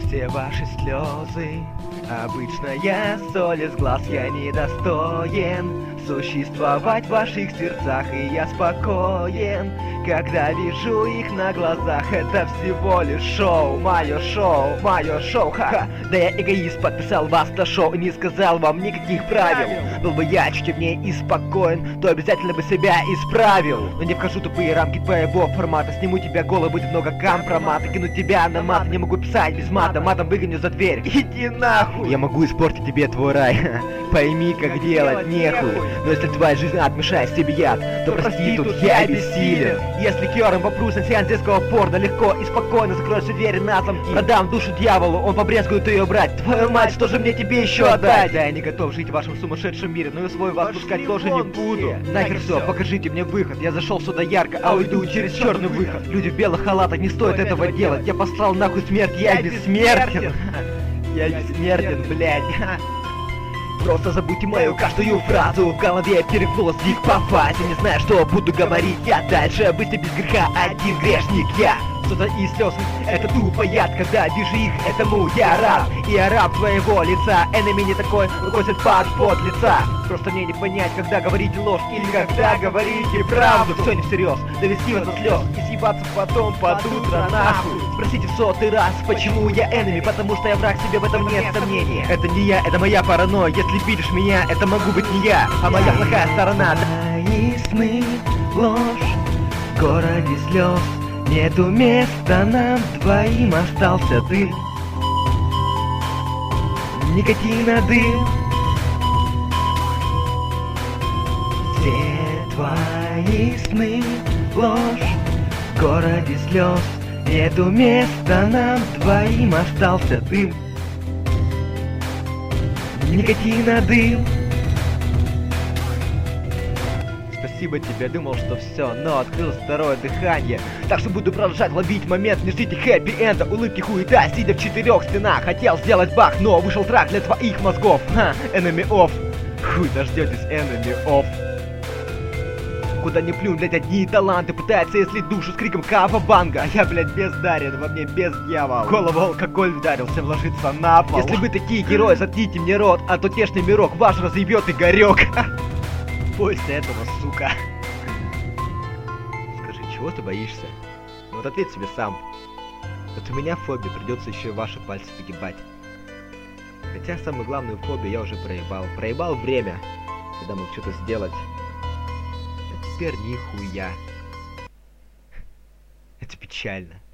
все ваши слезы. Обычная соль из глаз, я недостоин существовать в ваших сердцах, и я спокоен, когда вижу их на глазах. Это всего лишь шоу, мое шоу, ха. Да я эгоист, подписал вас на шоу и не сказал вам никаких правил. Был бы я чуть умнее и спокоен, то обязательно бы себя исправил. Но не вхожу в тупые рамки твоего формата. Сниму тебя голо, будет много компромата. Кину тебя на мат, не могу писать без мата. Матом выгоню за дверь, иди нахуй. Я могу испортить тебе твой рай, пойми, как делать нехуй. Но если твоя жизнь отмешает себе яд, то прости, тут я бессилен. Если ликером попрусь на сеанс детского порно, легко и спокойно закрою все двери на замки. Продам душу дьяволу, он побрезгует ее брать. Твою мать, что же мне тебе еще отдать? Да, я не готов жить в вашем сумасшедшем мире, но и свой вас пускать тоже не буду. Нахер все, покажите мне выход. Я зашел сюда ярко, а уйду через черный выход. Люди в белых халатах, не стоит этого делать. Я послал нахуй смерть, я бессмертен. Я бессмертен, блядь. Просто забудьте мою каждую фразу. В голове перемкнулась их по фазе. Не знаю, что буду говорить я дальше. Быстро без греха, один грешник я. Что-то из слез, это тупо яд. Когда вижу их, этому я рад. И я раб твоего лица. Энеми не такой, выкосит под лица. Просто мне не понять, когда говорите ложь или когда говорите правду. Все не всерьез, довести вас до слез и съебаться потом под утро нахуй. Спросите в 100-й раз, почему я энеми. Потому что я враг, себе в этом нет сомнения. Это не я, это моя паранойя. Если видишь меня, это могу быть не я, а моя плохая сторона. Мои сны, ложь, в городе слез. Нету места нам двоим, остался дым. Никотина дым. Все твои сны, ложь, в городе слез. Нету места нам двоим, остался дым. Никотина дым. Спасибо тебе, думал, что все, но открыл второе дыхание. Так что буду продолжать ловить момент. Не ждите хэппи-энда, улыбки хуета. Сидя в 4 стенах, хотел сделать бах, но вышел трак для твоих мозгов. Ха, enemy off. Хуй дождетесь enemy off. Куда не плюнь, блять, одни таланты. Пытается ислить душу с криком кавабанга. А я, блять, бездарен, во мне без дьявола. В голову алкоголь вдарил, всем ложится на пол. Если вы такие герои, заткните мне рот, а то тешный мирок ваш разъебет Игорек. Бойся этого, сука. Скажи, чего ты боишься? Ну вот ответь себе сам. Вот у меня фобия, придется еще и ваши пальцы погибать. Хотя самую главную фобию я уже проебал. Проебал время, когда мог что-то сделать. А теперь нихуя. Это печально.